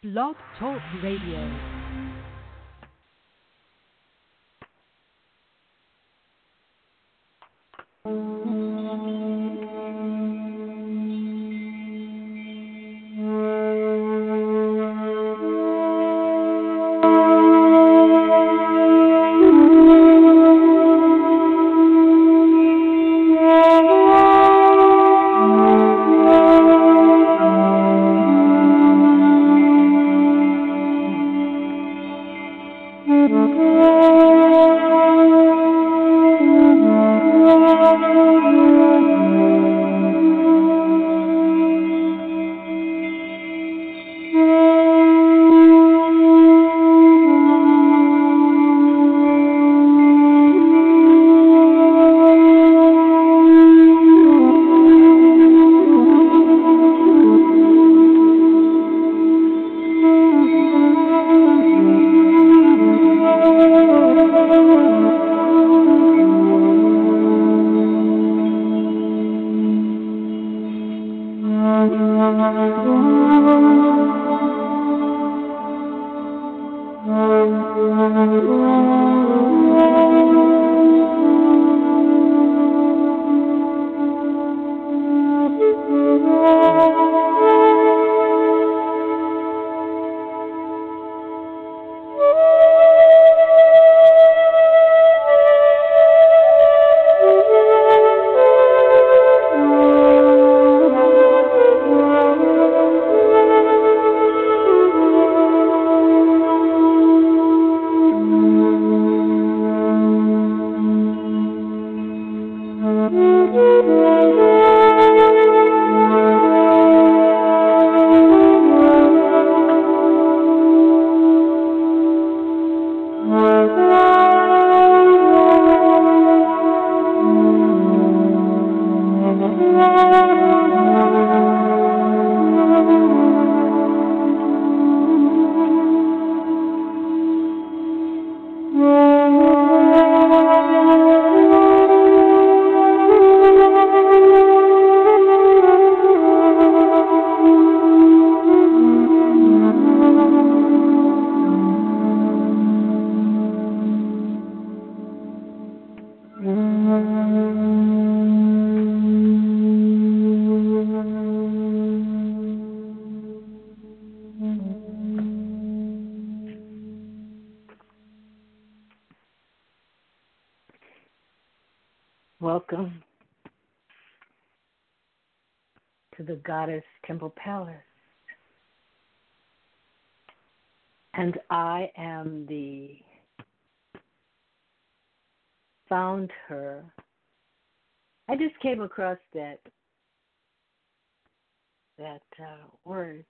Blog Talk Radio. Welcome to the Goddess Temple Palace. And I am the found her. I just came across that word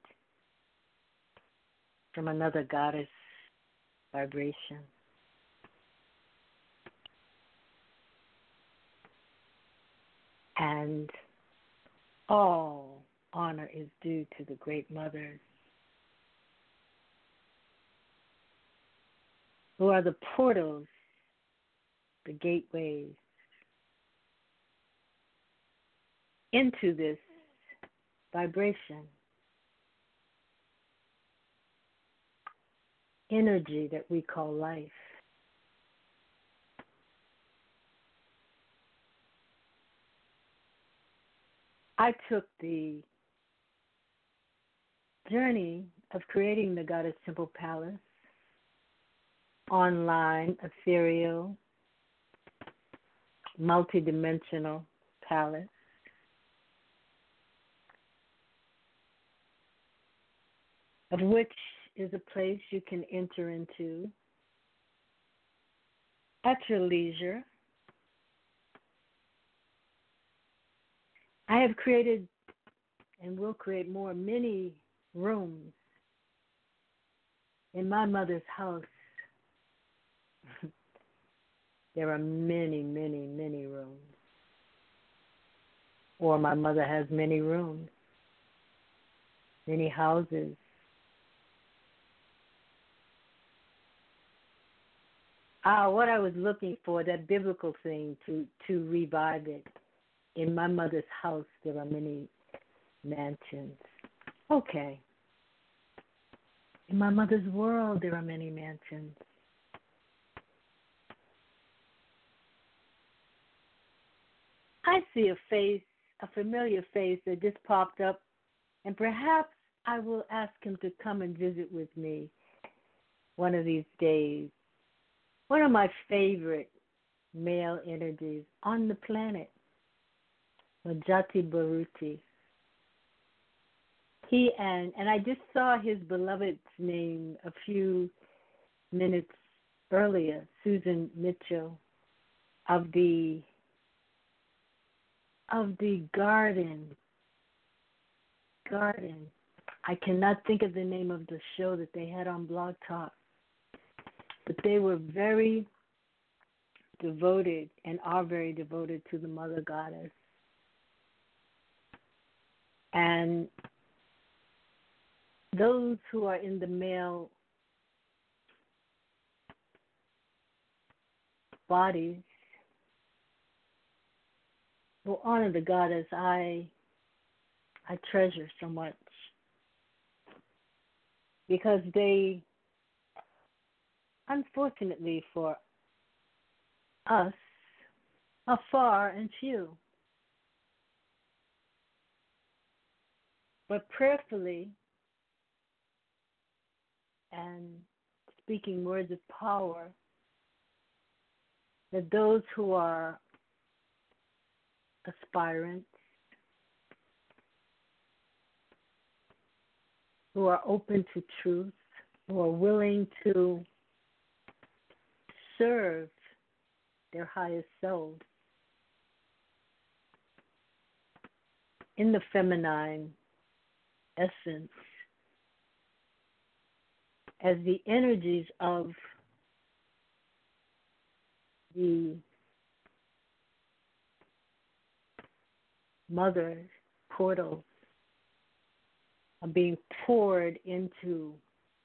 from another goddess vibration. And all honor is due to the great mothers who are the portals, the gateways into this vibration, energy that we call life. I took the journey of creating the Goddess Temple Palace, online, ethereal, multidimensional palace, of which is a place you can enter into at your leisure. I have created and will create more mini rooms in my mother's house. There are many, many, many rooms. Or my mother has many rooms, many houses. What I was looking for, that biblical thing to revive it. In my mother's house, there are many mansions. Okay. In my mother's world, there are many mansions. I see a face, a familiar face that just popped up, and perhaps I will ask him to come and visit with me one of these days. One of my favorite male energies on the planet, Majati Baruti. He and I just saw his beloved's name a few minutes earlier, Susan Mitchell of the garden. I cannot think of the name of the show that they had on Blog Talk, but they were very devoted and are very devoted to the Mother Goddess. And those who are in the male bodies will honor the goddess I treasure so much, because they, unfortunately for us, are far and few. But prayerfully and speaking words of power, that those who are aspirants, who are open to truth, who are willing to serve their highest selves in the feminine essence, as the energies of the mother portals are being poured into,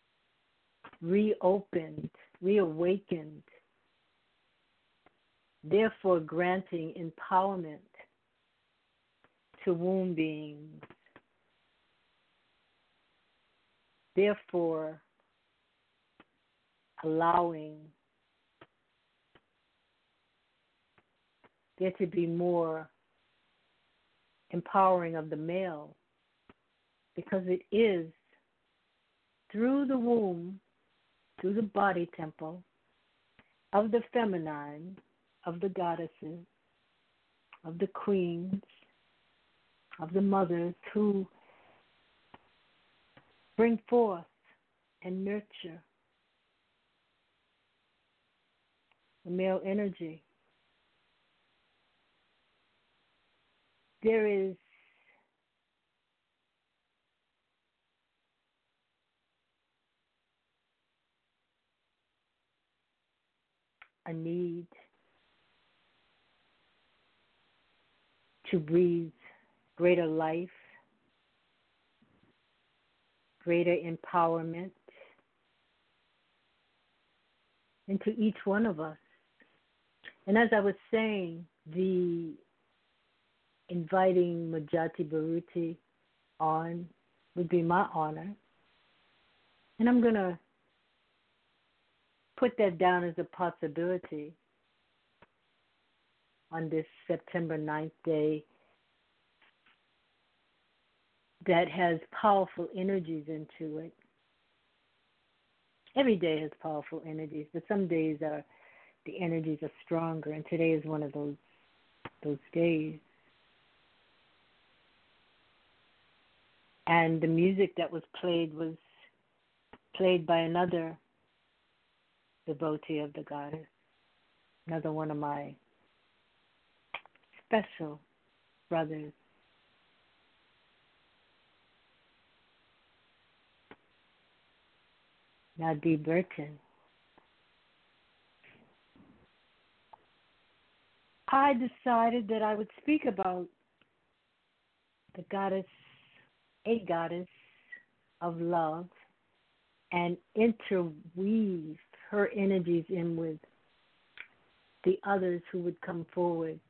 reopened, reawakened, therefore granting empowerment to womb beings, therefore allowing there to be more empowering of the male, because it is through the womb, through the body temple of the feminine, of the goddesses, of the queens, of the mothers who bring forth and nurture the male energy. There is a need to breathe greater life, greater empowerment into each one of us. And as I was saying, the inviting Majati Baruti on would be my honor. And I'm going to put that down as a possibility on this September 9th day that has powerful energies into it. Every day has powerful energies, but some days the energies are stronger, and today is one of those days. And the music that was played by another devotee of the goddess, another one of my special brothers. Nadi Burton. I decided that I would speak about the goddess, a goddess of love, and interweave her energies in with the others who would come forward.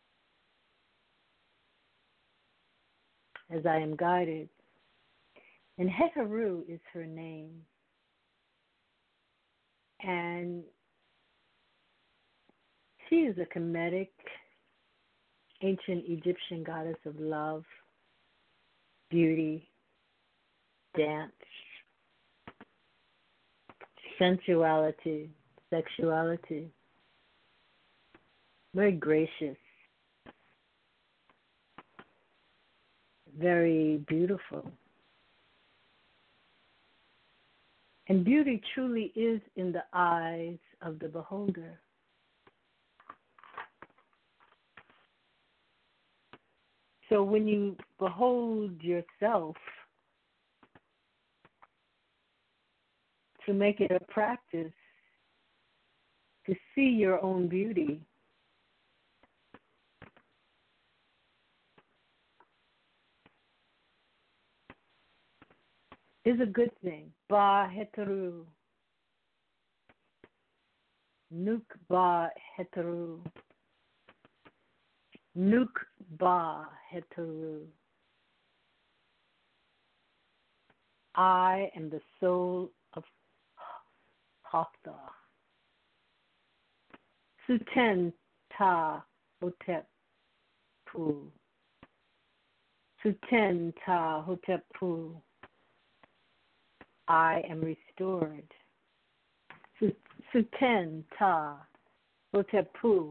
As I am guided. And Heteru is her name. And she is a Kemetic, ancient Egyptian goddess of love, beauty, dance, sensuality, sexuality. Very gracious, very beautiful. And beauty truly is in the eyes of the beholder. So when you behold yourself, to make it a practice to see your own beauty, is a good thing. Ba heteru. Nuk ba heteru. Nuk ba heteru. I am the soul of Hatha. Suten ta hotep pu. Suten ta hotep pu. I am restored. Suten ta hotep pu.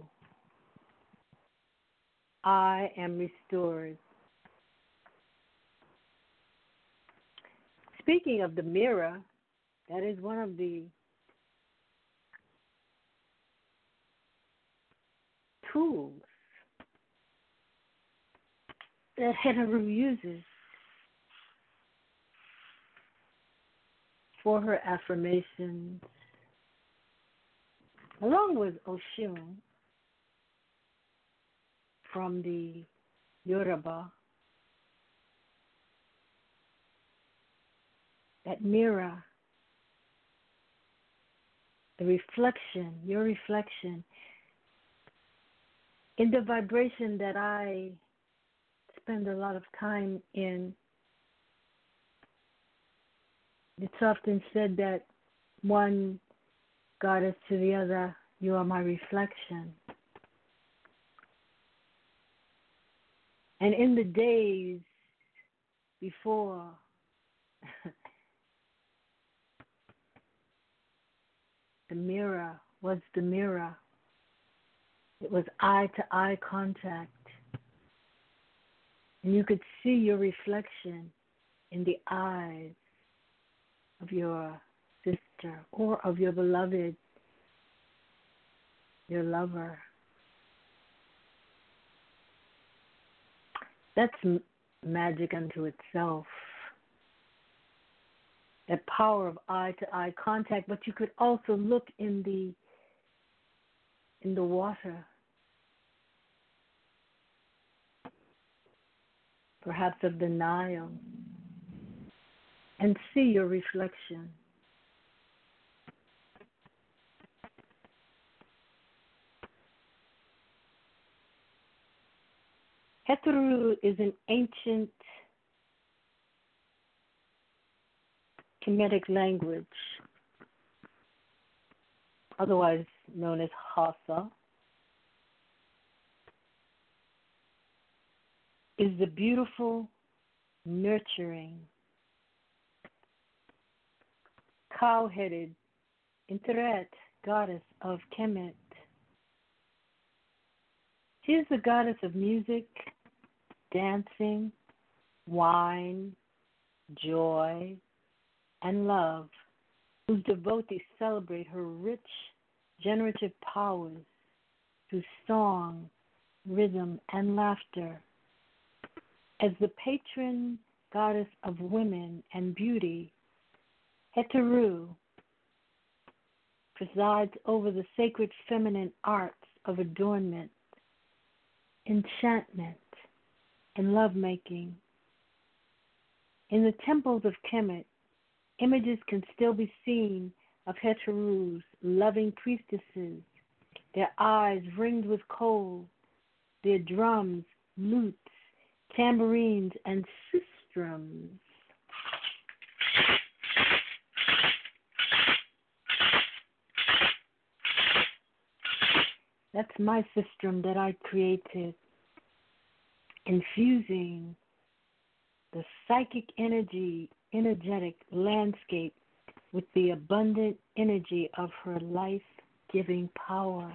I am restored. Speaking of the mirror, that is one of the tools that Heteru uses for her affirmations, along with Oshun from the Yoruba. That mirror, the reflection, your reflection, in the vibration that I spend a lot of time in. It's often said that one goddess to the other, you are my reflection. And in the days before the mirror was the mirror, it was eye-to-eye contact. And you could see your reflection in the eyes of your sister or of your beloved, your lover. That's magic unto itself. That power of eye-to-eye contact, but you could also look in the water, perhaps of the Nile, and see your reflection. Heteru is an ancient Kemetic language, otherwise known as Hausa. Is the beautiful, nurturing, cow-headed, Interet goddess of Kemet. She is the goddess of music, dancing, wine, joy, and love, whose devotees celebrate her rich, generative powers through song, rhythm, and laughter. As the patron goddess of women and beauty, Heteru presides over the sacred feminine arts of adornment, enchantment, and lovemaking. In the temples of Kemet, images can still be seen of Heteru's loving priestesses, their eyes ringed with kohl, their drums, lutes, tambourines, and sistrums That's my system that I created, infusing the psychic energy, energetic landscape with the abundant energy of her life-giving power.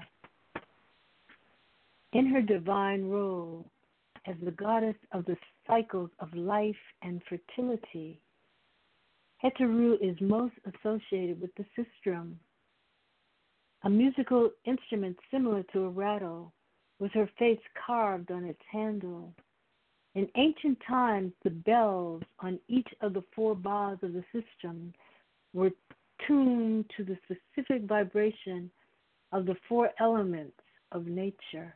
In her divine role as the goddess of the cycles of life and fertility, Heteru is most associated with the sistrum, a musical instrument similar to a rattle, with her face carved on its handle. In ancient times, the bells on each of the four bars of the sistrum were tuned to the specific vibration of the four elements of nature.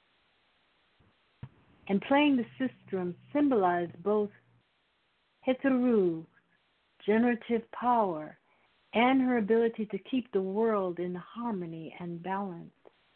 And playing the sistrum symbolized both Heteru's generative power and her ability to keep the world in harmony and balance.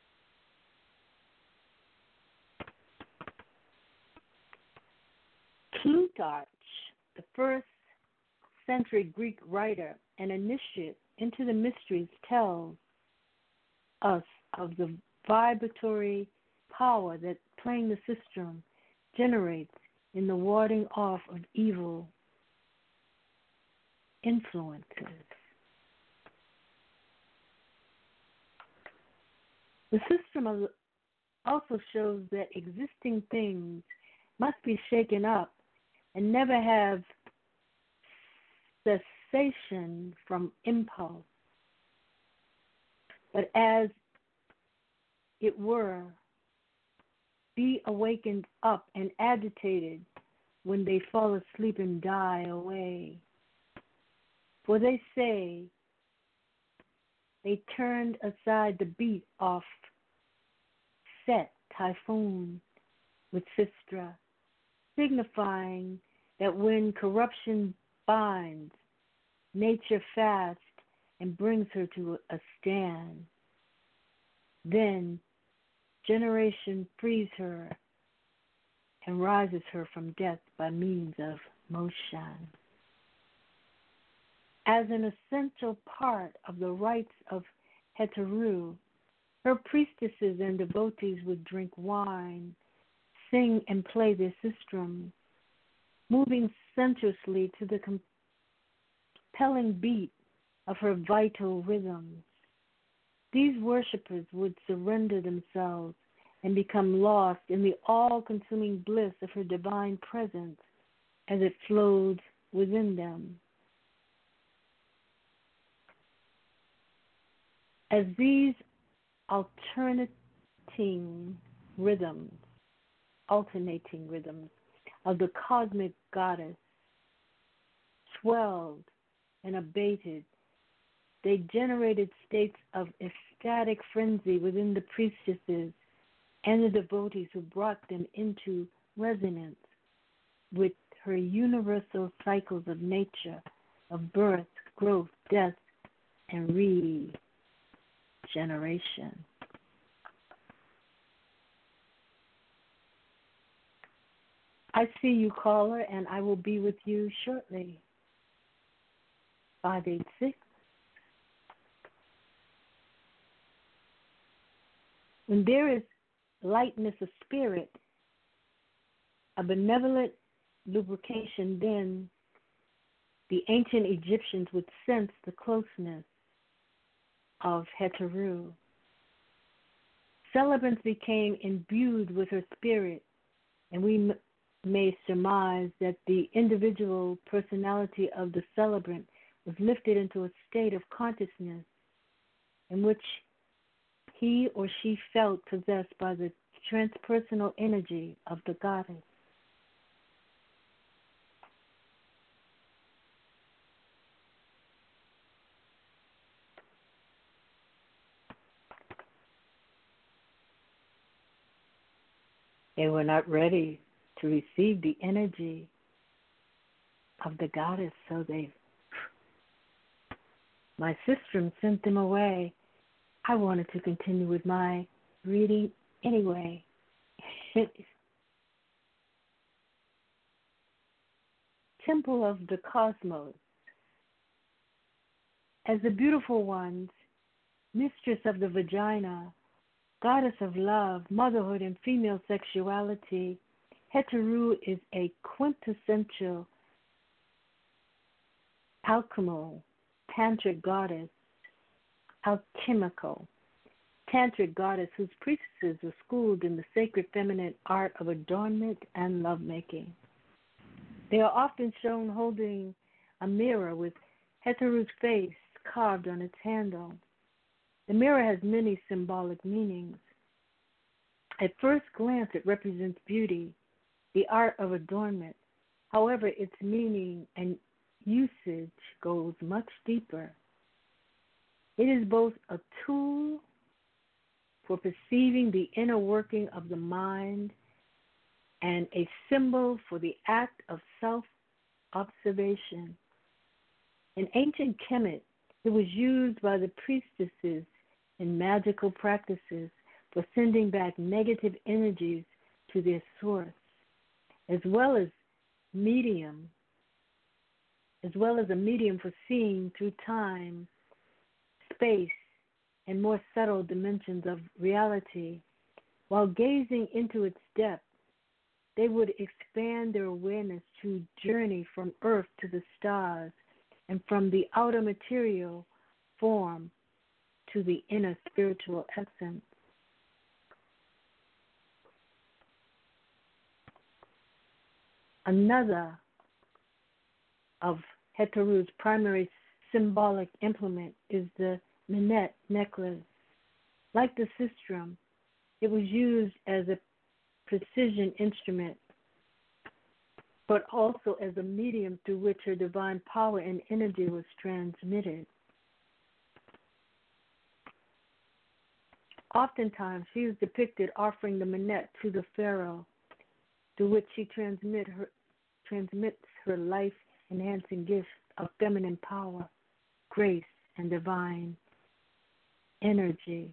Plutarch, the first century Greek writer and initiate into the mysteries, tells us of the vibratory power that playing the sistrum generates in the warding off of evil influences. The system also shows that existing things must be shaken up and never have cessation from impulse, but as it were, be awakened up and agitated when they fall asleep and die away. For they say they turned aside the beat off Set typhoon with Sistra, signifying that when corruption binds, nature fast and brings her to a stand, then generation frees her and rises her from death by means of motion. As an essential part of the rites of Heteru, her priestesses and devotees would drink wine, sing and play their sistrum, moving sensuously to the compelling beat of her vital rhythms. These worshippers would surrender themselves and become lost in the all-consuming bliss of her divine presence as it flowed within them. As these alternating rhythms of the cosmic goddess swelled and abated, they generated states of ecstatic frenzy within the priestesses and the devotees who brought them into resonance with her universal cycles of nature, of birth, growth, death, and regeneration. I see you, caller, and I will be with you shortly. 586. When there is lightness of spirit, a benevolent lubrication, then the ancient Egyptians would sense the closeness of Heteru. Celebrants became imbued with her spirit, and we may surmise that the individual personality of the celebrant was lifted into a state of consciousness in which he or she felt possessed by the transpersonal energy of the goddess. They were not ready to receive the energy of the goddess, so my sistrum sent them away. I wanted to continue with my reading anyway. Temple of the Cosmos. As the beautiful ones, mistress of the vagina, Goddess of love, motherhood, and female sexuality, Heteru is a quintessential alchemical tantric goddess, alchemical tantric goddess whose priestesses were schooled in the sacred feminine art of adornment and lovemaking. They are often shown holding a mirror with Heteru's face carved on its handle. The mirror has many symbolic meanings. At first glance, it represents beauty, the art of adornment. However, its meaning and usage goes much deeper. It is both a tool for perceiving the inner working of the mind and a symbol for the act of self-observation. In ancient Kemet, it was used by the priestesses in magical practices for sending back negative energies to their source, as well as a medium for seeing through time, space, and more subtle dimensions of reality. While gazing into its depth, they would expand their awareness to journey from Earth to the stars and from the outer material form to the inner spiritual essence. Another of Heteru's primary symbolic implement is the Minette necklace. Like the sistrum, it was used as a precision instrument, but also as a medium through which her divine power and energy was transmitted. Oftentimes, she is depicted offering the Minette to the pharaoh, through which she transmits her life-enhancing gift of feminine power, grace, and divine energy.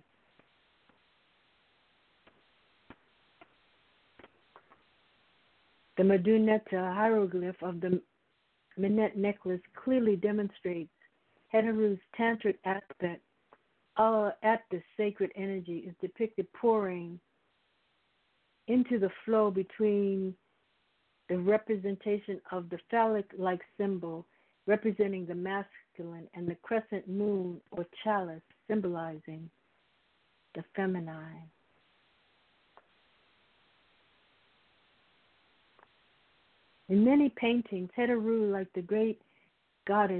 The Maduneta hieroglyph of the Minette necklace clearly demonstrates Heteru's tantric aspect at the sacred energy is depicted pouring into the flow between the representation of the phallic-like symbol representing the masculine and the crescent moon or chalice symbolizing the feminine. In many paintings, Heteru, like the great goddess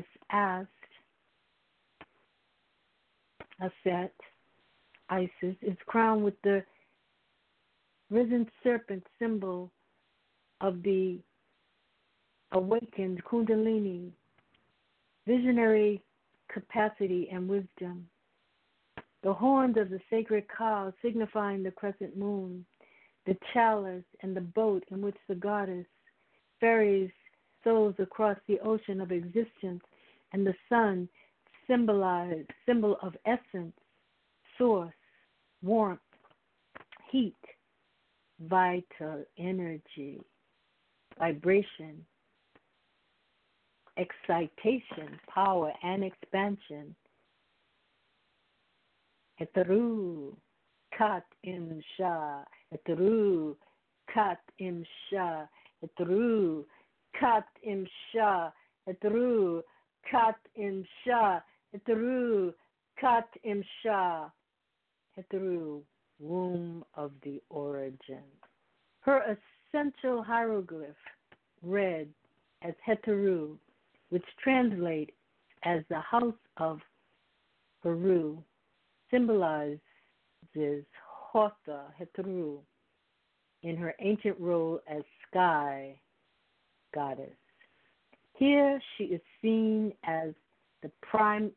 Aset, Isis, is crowned with the risen serpent symbol of the awakened Kundalini, visionary capacity and wisdom. The horns of the sacred cow signifying the crescent moon, the chalice and the boat in which the goddess ferries souls across the ocean of existence, and the sun, symbol of essence, source, warmth, heat, vital energy, vibration, excitation, power, and expansion. Heteru, Kat Im Sha, Heteru, Kat Im Sha, Heteru, Kat Im Sha, Heteru, Kat Im Sha, Heteru, Kat Im Sha, Heteru, womb of the origin. Her essential hieroglyph, read as Heteru, which translates as the house of Heru, symbolizes Hotha, Heteru, in her ancient role as sky goddess. Here she is seen as the primeval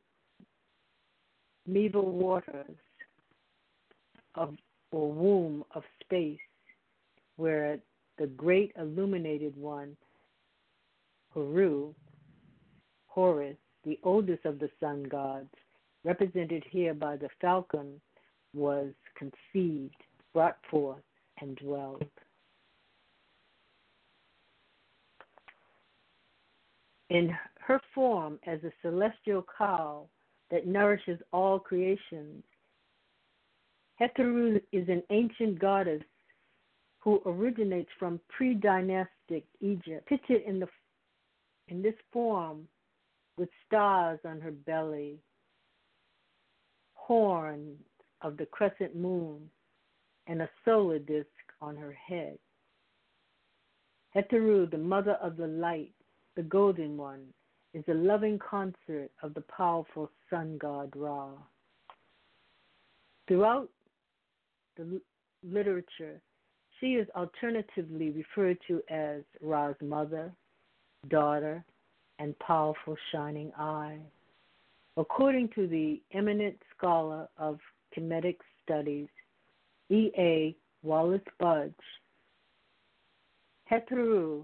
waters of or womb of space, where the great illuminated one, Horus, the oldest of the sun gods, represented here by the falcon, was conceived, brought forth, and dwelled. In her form as a celestial cow that nourishes all creations, Heteru is an ancient goddess who originates from pre-dynastic Egypt, pictured in this form with stars on her belly, horns of the crescent moon, and a solar disk on her head. Heteru, the mother of the light, the golden one, is a loving consort of the powerful sun god Ra. Throughout the literature, she is alternatively referred to as Ra's mother, daughter, and powerful shining eye. According to the eminent scholar of Kemetic studies, E.A. Wallace Budge, Heteru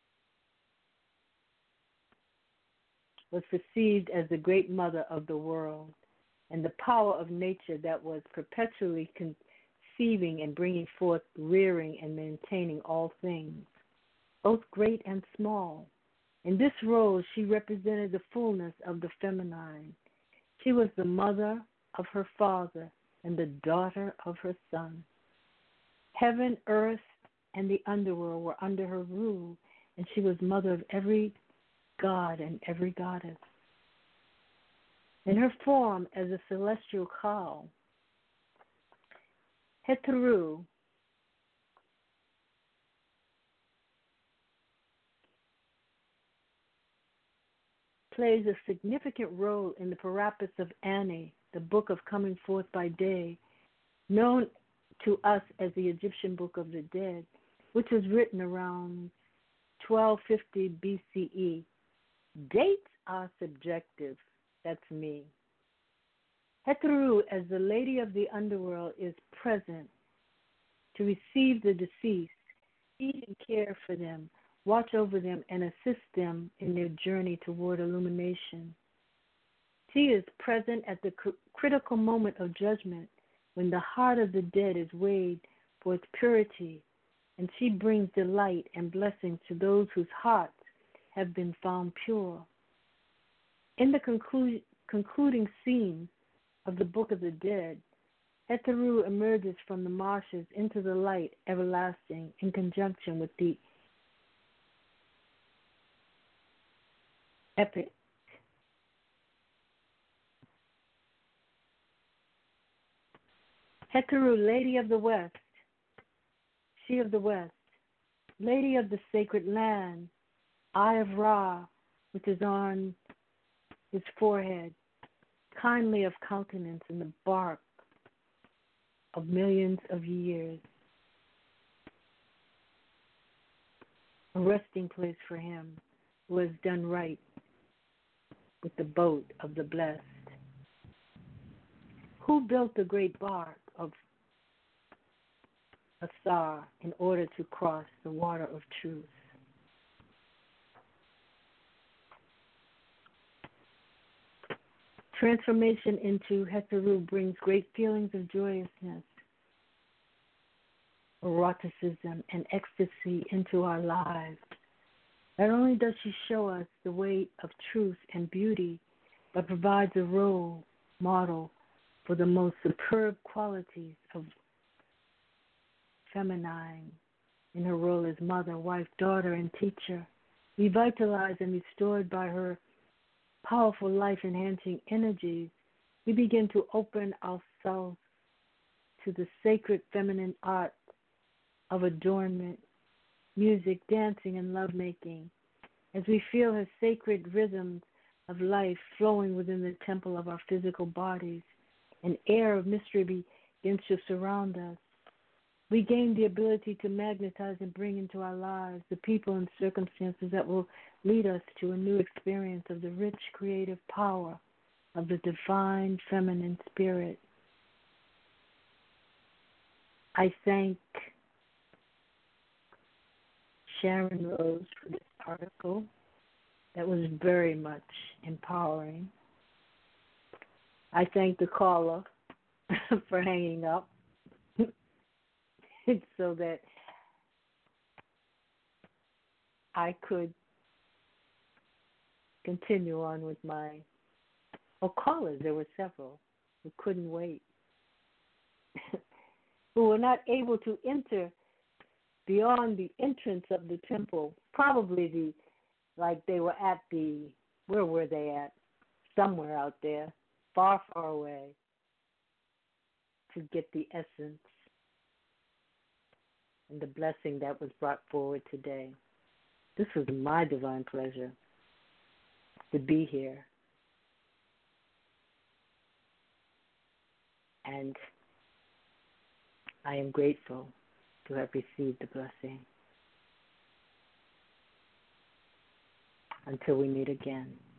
was perceived as the great mother of the world and the power of nature that was perpetually conceiving and bringing forth, rearing and maintaining all things, both great and small. In this role, she represented the fullness of the feminine. She was the mother of her father and the daughter of her son. Heaven, earth, and the underworld were under her rule, and she was mother of every god and every goddess. In her form as a celestial cow, Heteru plays a significant role in the Parapis of Ani, the book of coming forth by day, known to us as the Egyptian Book of the Dead, which was written around 1250 BCE. Dates are subjective. That's me. Heteru, as the lady of the underworld, is present to receive the deceased, feed and care for them, watch over them, and assist them in their journey toward illumination. She is present at the critical moment of judgment when the heart of the dead is weighed for its purity, and she brings delight and blessings to those whose hearts have been found pure. In the concluding scene of the Book of the Dead, Heteru emerges from the marshes into the light everlasting in conjunction with the epic. Heteru, Lady of the West, she of the West, Lady of the sacred land, Eye of Ra, which is on his forehead, kindly of countenance in the bark of millions of years, a resting place for him who has done right with the boat of the blessed. Who built the great bark of Asar in order to cross the water of truth? Transformation into Heteru brings great feelings of joyousness, eroticism, and ecstasy into our lives. Not only does she show us the way of truth and beauty, but provides a role model for the most superb qualities of feminine in her role as mother, wife, daughter, and teacher. Revitalized and restored by her powerful life-enhancing energies, we begin to open ourselves to the sacred feminine art of adornment, music, dancing, and lovemaking, as we feel her sacred rhythms of life flowing within the temple of our physical bodies. An air of mystery begins to surround us. We gain the ability to magnetize and bring into our lives the people and circumstances that will lead us to a new experience of the rich creative power of the divine feminine spirit. I thank Sharon Rose for this article that was very much empowering. I thank the caller for hanging up so that I could continue on with my callers. There were several who couldn't wait. who were not able to enter beyond the entrance of the temple. Probably like they were at where were they at? Somewhere out there, far, far away, to get the essence and the blessing that was brought forward today. This was my divine pleasure to be here. And I am grateful to have received the blessing. Until we meet again.